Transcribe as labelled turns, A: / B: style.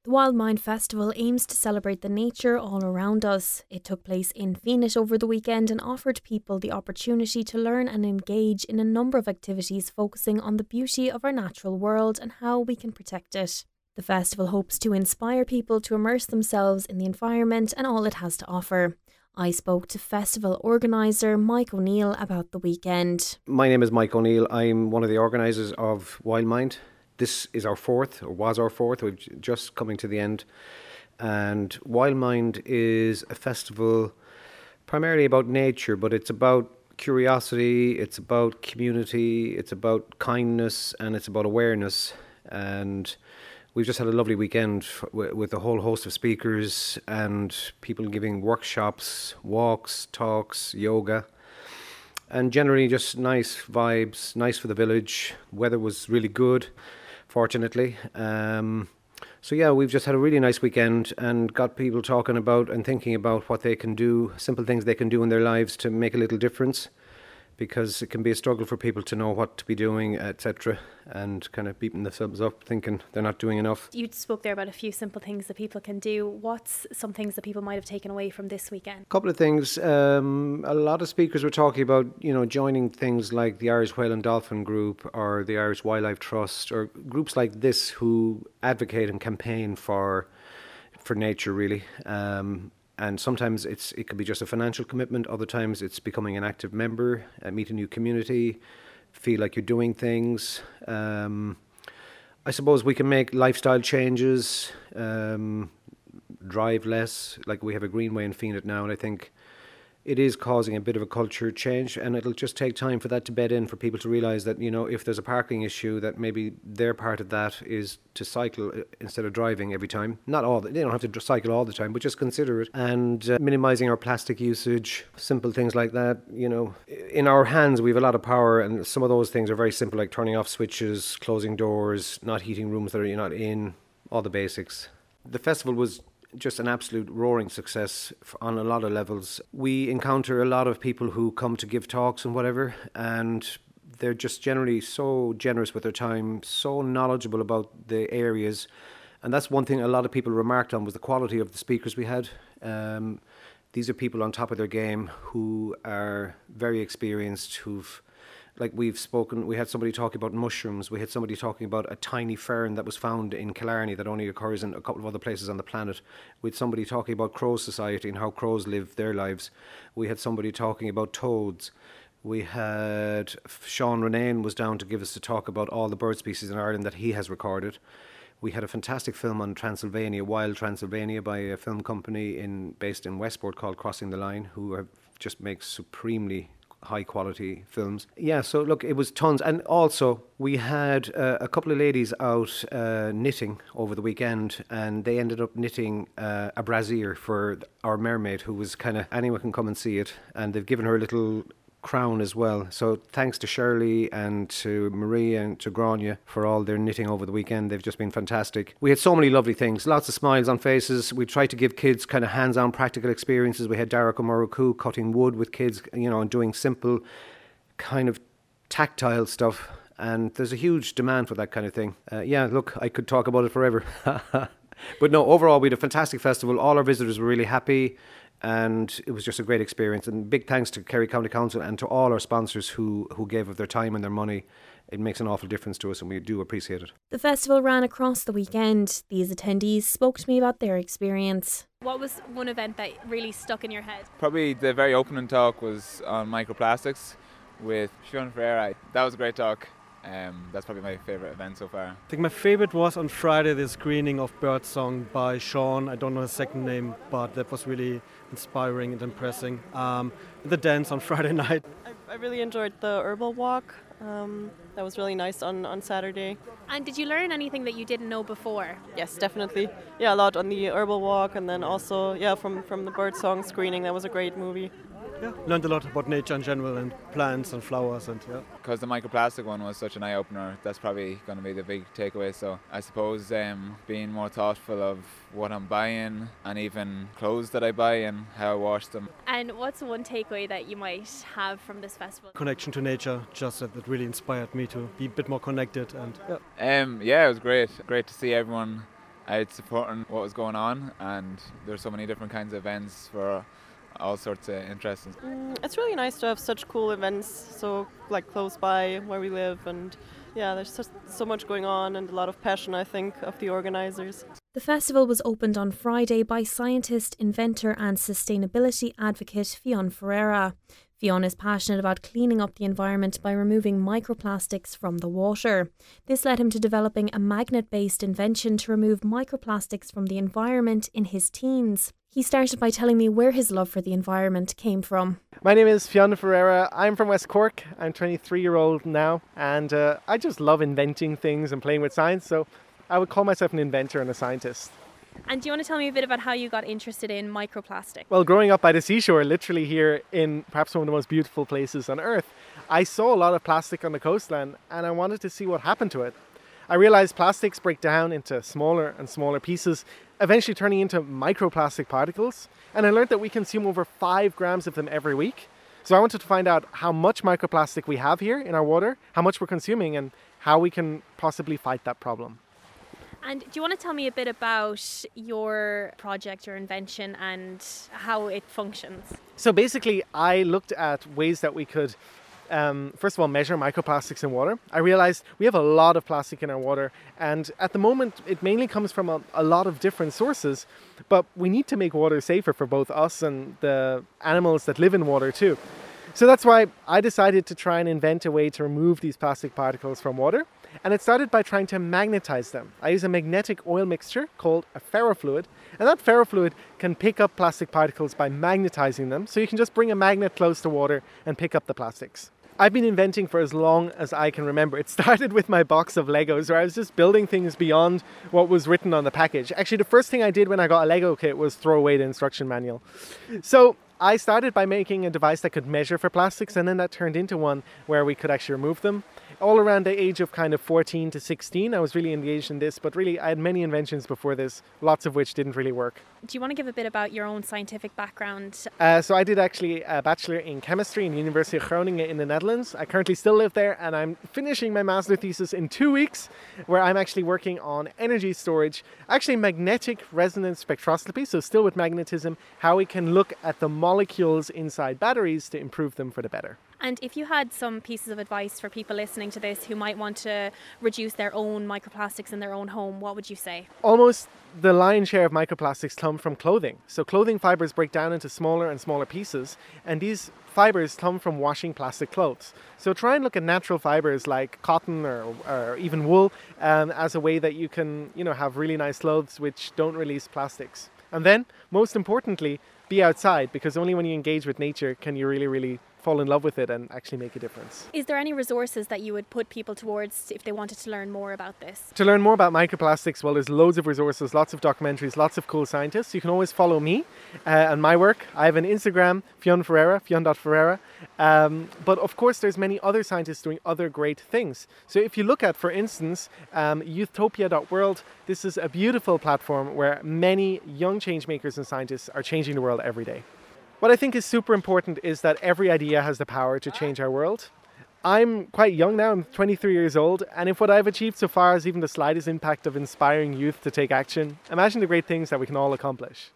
A: The Wildmind Festival aims to celebrate the nature all around us. It took place in Phoenix over the weekend and offered people the opportunity to learn and engage in a number of activities focusing on the beauty of our natural world and how we can protect it. The festival hopes to inspire people to immerse themselves in the environment and all it has to offer. I spoke to festival organiser Mike O'Neill about the weekend.
B: My name is Mike O'Neill. I'm one of the organisers of Wildmind. This is our fourth, or was our fourth. We're just coming to the end. And Wildmind is a festival primarily about nature, but it's about curiosity, it's about community, it's about kindness, and it's about awareness. And we've just had a lovely weekend with a whole host of speakers and people giving workshops, walks, talks, yoga. And generally just nice vibes, nice for the village. Weather was really good, fortunately. So yeah, we've just had a really nice weekend and got people talking about and thinking about what they can do, simple things they can do in their lives to make a little difference, because it can be a struggle for people to know what to be doing, etc., and kind of beating themselves up, thinking they're not doing enough.
C: You spoke there about a few simple things that people can do. What's some things that people might have taken away from this weekend?
B: A couple of things. A lot of speakers were talking about, joining things like the Irish Whale and Dolphin Group or the Irish Wildlife Trust or groups like this who advocate and campaign for nature, really. And sometimes it could be just a financial commitment. Other times it's becoming an active member, meet a new community, feel like you're doing things. I suppose we can make lifestyle changes, drive less. Like we have a greenway in Phoenix now, and I think it is causing a bit of a culture change, and it'll just take time for that to bed in, for people to realise that, if there's a parking issue, that maybe their part of that is to cycle instead of driving every time. They don't have to cycle all the time, but just consider it. And minimising our plastic usage, simple things like that. In our hands we have a lot of power, and some of those things are very simple, like turning off switches, closing doors, not heating rooms that you're not in, all the basics. The festival was just an absolute roaring success on a lot of levels. We encounter a lot of people who come to give talks and whatever, and they're just generally so generous with their time, so knowledgeable about the areas. And that's one thing a lot of people remarked on, was the quality of the speakers we had. These are people on top of their game who are very experienced, we had somebody talking about mushrooms, we had somebody talking about a tiny fern that was found in Killarney that only occurs in a couple of other places on the planet. We had somebody talking about Crow Society and how crows live their lives. We had somebody talking about toads. We had Sean Renane was down to give us a talk about all the bird species in Ireland that he has recorded. We had a fantastic film on Transylvania, Wild Transylvania, by a film company based in Westport called Crossing the Line, who just makes supremely high quality films. Yeah, so look, it was tons. And also we had a couple of ladies out knitting over the weekend, and they ended up knitting a brassiere for our mermaid, who was anyone can come and see it, and they've given her a little crown as well. So thanks to Shirley and to Marie and to Grania for all their knitting over the weekend. They've just been fantastic. We had so many lovely things, lots of smiles on faces. We tried to give kids hands-on practical experiences. We had Darach O'Murrochoo cutting wood with kids, and doing simple tactile stuff. And there's a huge demand for that kind of thing. Look, I could talk about it forever. But no, overall we had a fantastic festival. All our visitors were really happy, and it was just a great experience. And big thanks to Kerry County Council and to all our sponsors who gave of their time and their money. It makes an awful difference to us, and we do appreciate it.
A: The festival ran across the weekend. These attendees spoke to me about their experience.
C: What was one event that really stuck in your head?
D: Probably the very opening talk was on microplastics with Sean Ferreira. That was a great talk. That's probably my favourite event so far.
E: I think my favourite was on Friday, the screening of Birdsong by Sean. I don't know his second name, but that was really inspiring and impressing. The dance on Friday night.
F: I really enjoyed the herbal walk. That was really nice on Saturday.
C: And did you learn anything that you didn't know before?
F: Yes, definitely. Yeah, a lot on the herbal walk, and then also from the Birdsong screening. That was a great movie.
E: Yeah, learned a lot about nature in general and plants and flowers and yeah.
D: Because the microplastic one was such an eye-opener, that's probably going to be the big takeaway. So I suppose being more thoughtful of what I'm buying and even clothes that I buy and how I wash them.
C: And what's one takeaway that you might have from this festival?
E: Connection to nature, just that really inspired me to be a bit more connected and
D: yeah, it was great to see everyone out supporting what was going on, and there's so many different kinds of events for all sorts of interests.
F: It's really nice to have such cool events so like close by where we live, and yeah, there's just so much going on and a lot of passion, I think, of the organisers.
A: The festival was opened on Friday by scientist, inventor and sustainability advocate Fionn Ferreira. Fionn is passionate about cleaning up the environment by removing microplastics from the water. This led him to developing a magnet-based invention to remove microplastics from the environment in his teens. He started by telling me where his love for the environment came from.
G: My name is Fionn Ferreira. I'm from West Cork. I'm 23-year-old now, and I just love inventing things and playing with science, so I would call myself an inventor and a scientist.
C: And do you want to tell me a bit about how you got interested in microplastic?
G: Well, growing up by the seashore, literally here in perhaps one of the most beautiful places on earth, I saw a lot of plastic on the coastline and I wanted to see what happened to it. I realized plastics break down into smaller and smaller pieces, eventually turning into microplastic particles. And I learned that we consume over 5 grams of them every week. So I wanted to find out how much microplastic we have here in our water, how much we're consuming, and how we can possibly fight that problem.
C: And do you want to tell me a bit about your project, your invention, and how it functions?
G: So basically, I looked at ways that we could, first of all, measure microplastics in water. I realized we have a lot of plastic in our water, and at the moment, it mainly comes from a lot of different sources, but we need to make water safer for both us and the animals that live in water too. So that's why I decided to try and invent a way to remove these plastic particles from water. And it started by trying to magnetize them. I use a magnetic oil mixture called a ferrofluid. And that ferrofluid can pick up plastic particles by magnetizing them. So you can just bring a magnet close to water and pick up the plastics. I've been inventing for as long as I can remember. It started with my box of Legos where I was just building things beyond what was written on the package. Actually, the first thing I did when I got a Lego kit was throw away the instruction manual. So I started by making a device that could measure for plastics, and then that turned into one where we could actually remove them. All around the age of kind of 14 to 16, I was really engaged in this, but really I had many inventions before this, lots of which didn't really work.
C: Do you want to give a bit about your own scientific background?
G: So I did actually a bachelor in chemistry in the University of Groningen in the Netherlands. I currently still live there, and I'm finishing my master thesis in 2 weeks, where I'm actually working on energy storage, actually magnetic resonance spectroscopy, so still with magnetism, how we can look at the molecules inside batteries to improve them for the better.
C: And if you had some pieces of advice for people listening to this who might want to reduce their own microplastics in their own home, what would you say?
G: Almost the lion's share of microplastics come from clothing. So clothing fibers break down into smaller and smaller pieces, and these fibers come from washing plastic clothes. So try and look at natural fibers like cotton or even wool as a way that you can, have really nice clothes which don't release plastics. And then, most importantly, be outside, because only when you engage with nature can you really, really fall in love with it and actually make a difference.
C: Is there any resources that you would put people towards if they wanted to learn more about this?
G: To learn more about microplastics, well, there's loads of resources, lots of documentaries, lots of cool scientists. You can always follow me and my work. I have an Instagram, Fionn Ferreira, Fionn.Ferreira. But of course, there's many other scientists doing other great things. So if you look at, for instance, Youthopia.world, this is a beautiful platform where many young change makers and scientists are changing the world every day. What I think is super important is that every idea has the power to change our world. I'm quite young now, I'm 23 years old, and if what I've achieved so far is even the slightest impact of inspiring youth to take action, imagine the great things that we can all accomplish.